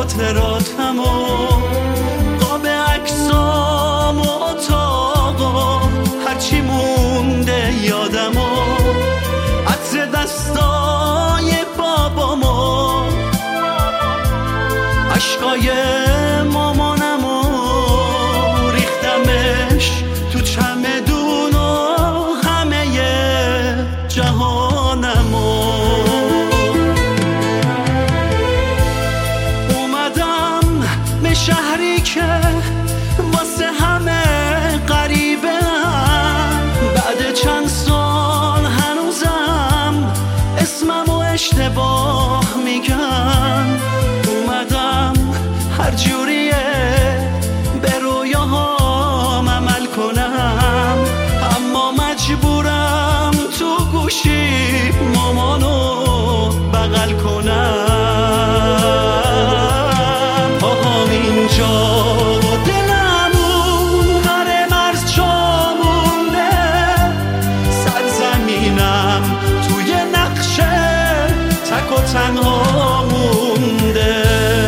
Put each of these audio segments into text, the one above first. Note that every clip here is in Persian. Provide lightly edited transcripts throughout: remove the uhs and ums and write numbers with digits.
خاطراتم و قاب عکسام و اتاقا هرچی مونده یادم و عطر دستای بابامو عشقای مامانم و ریختمش تو چمدون و همه جهانم و اومدم به شهری که واسه همه غریبه بعد چند سال هنوزم اسممو اشتباه میگن اومدم هر جوریه به رویاهام عمل کنم اما مجبورم تو گوشی مامانو بغل کنم پاهام اینجا و دلمون قره مرز جا مونده سرزمینم توی نقشه تک و تنها مونده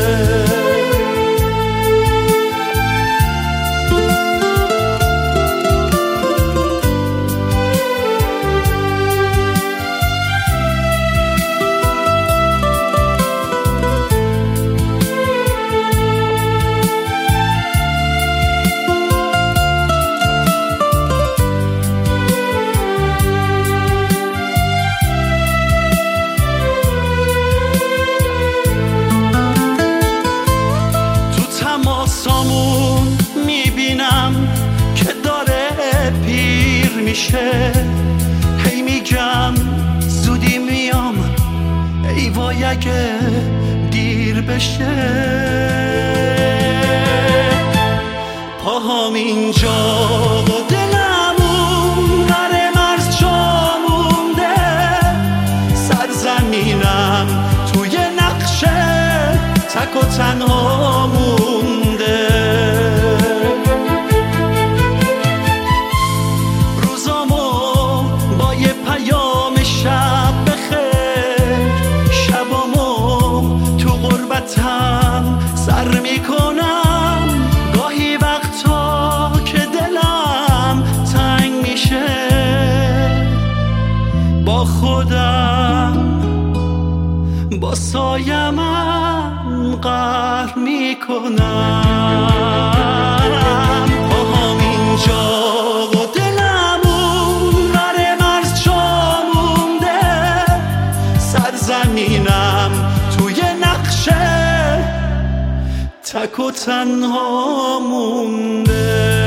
تماسامون میبینم که داره پیر میشه هی میگم زودی میام ای وای اگه دیر بشه پاهام اینجا و دلمون قره مرز جا مونده سرزمینم توی نقشه تک و تنها مونده روزامو با یه پیام شب بخیر شبامو تو غربتم سر میکنم گاهی وقتا که دلم تنگ میشه با خودم با سایمم قهر میکنم پاهام اینجا و دلمون قره مرز جا مونده سرزمینم توی نقشه تک و تنها مونده